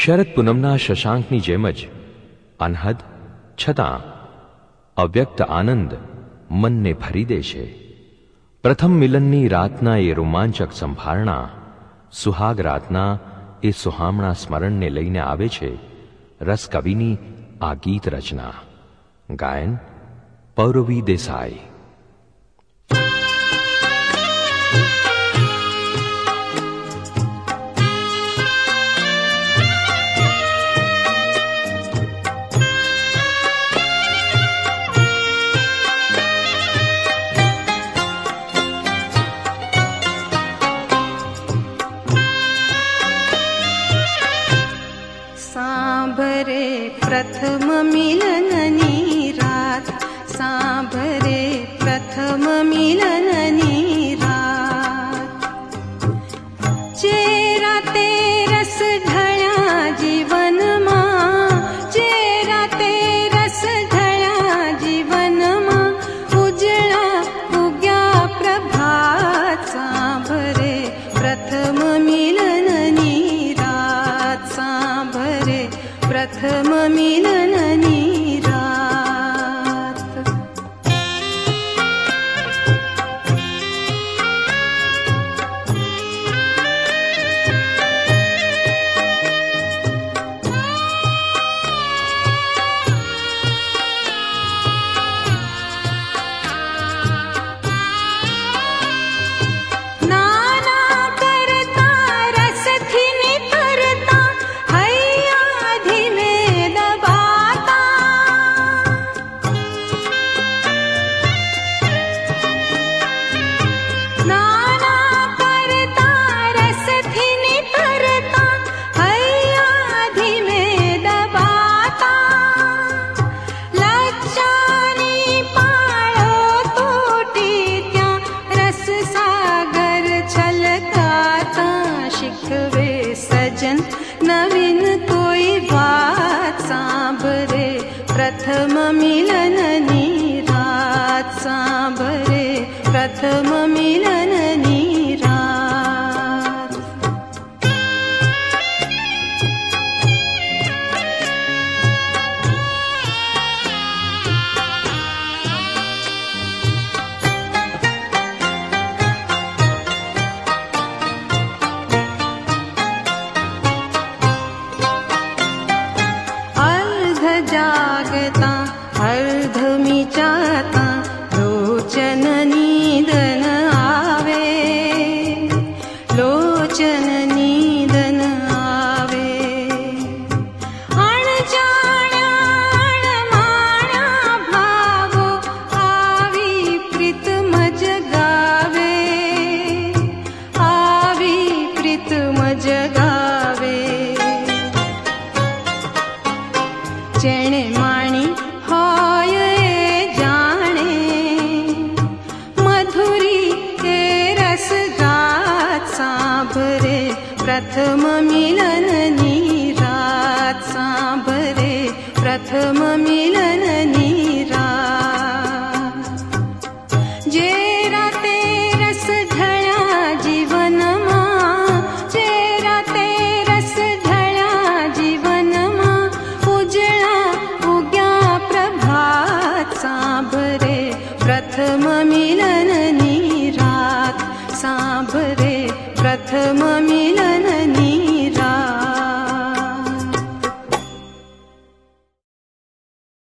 શરદ પૂનમના શશાંકની જેમ જ અનહદ છતાં અવ્યક્ત આનંદ મનને ભરી દે છે. પ્રથમ મિલનની રાતના એ રોમાંચક સંભારણા, સુહાગ રાતના એ સુહામણા સ્મરણને લઈને આવે છે રસકવિની આ ગીત રચના. ગાયન પૌરવી દેસાઈ. सांभरे प्रथम मिलननी रात, सांभरे प्रथम मिलननी रात. चेरा ते रस ढळ्या जीवनमा, चेरा ते रस ढळ्या जीवनमा, उजळा उग्या प्रभात. सांभरे प्रथम मिलननी रात, सांभरे प्रथम मिलननी रात. नाना करता रसथी नितरता, हैया धीमे दबाता. नाना करता रसथी नितरता, हैया धीमे दबाता. लज्जानी पाळो तोटी त्या, रस सागर छलकाता. शिकवे सजन नवीन कोई बात, सांभरे प्रथम मिलननी रात, सांभरे प्रथम मिलननी रात. अर्ध जागता अर्ध मिचाता, लोचन नीदन आवे, लोचन नीदन आवे. अणजाण्या अणमाण्या भावो, आवी प्रीतम जगावे, आवी प्रीतम जगावे. जेणे माणी होय ए जाणे, मधुरी ए रस गात. सांभरे प्रथम मिलननी रात, सांभरे प्रथम मिलननी